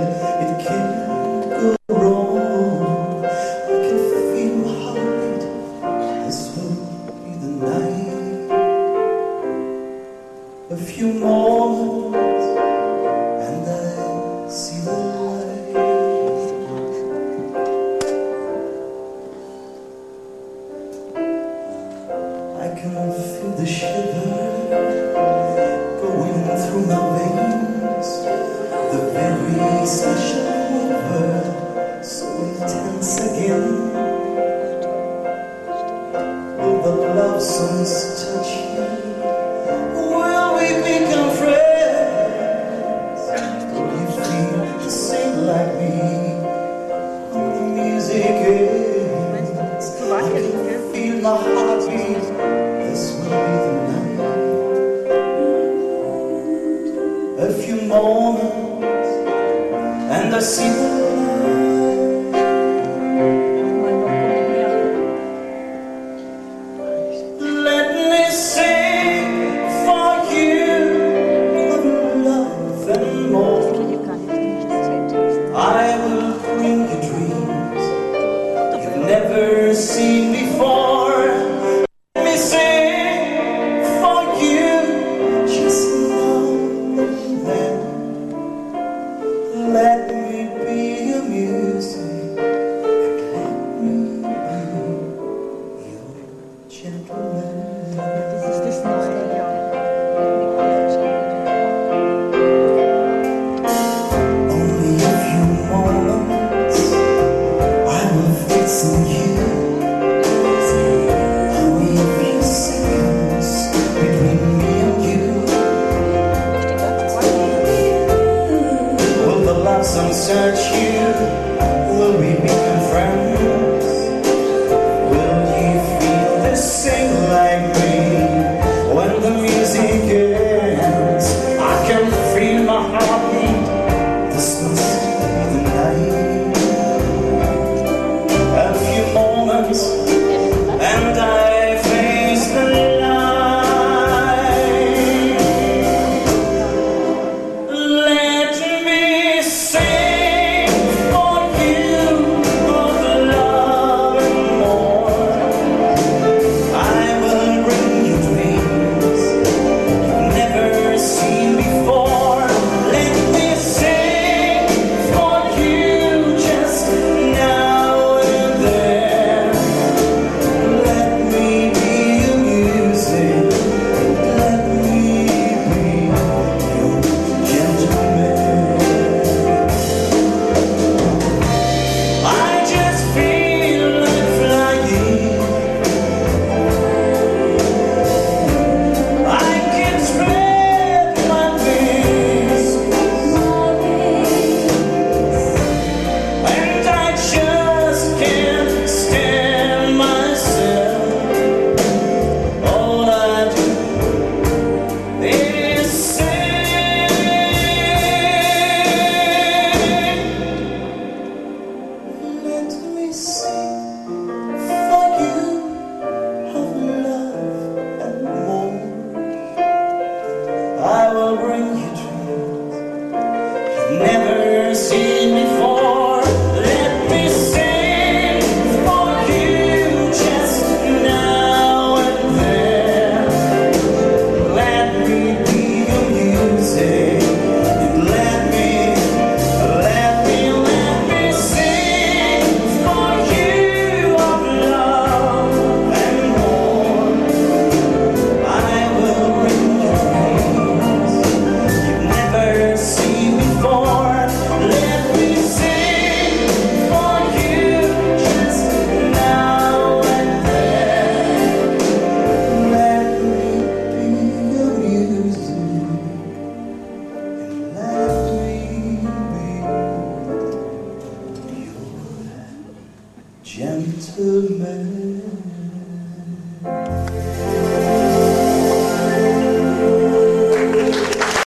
it can't go wrong. I can feel my heartbeat, this will be the night. A few moments and I see the light. I can feel the shiver going through my veins, the very special river, so intense again. Will the love songs touch you? Will we become friends? Will you feel the same like me when the music ends? I can feel my heartbeat, this will be the night. A few moments and I see the light. Let me sing for you of love and more. I will bring you dreams you've never seen before. Let me sing for you just now and then. Let me be your music and let me be your gentleman. Only a few moments I will fix in you. Only a few seconds between me and you. Will the love song search you? Will we become friends? Will you feel the same like me when the music ends? I can feel my heartbeat, this must be the night. A few moments and I face the light. Let me sing for you of love and more. I will bring you dreams you've never seen before. Let me sing for you just now and then. Let me be your music, let me be your gentleman. I just feel like flying. I can spread my wings, and I just can't stand myself. All I do is sing. Let me sing for you of love and more. I will bring you dreams you've never seen before. Let me sing for you just now and then. Let me be your music. Let me sing for you of love and more. I will bring you dreams you've never seen before. Let me sing for you just now and then. Let me be your music and let me be your gentleman.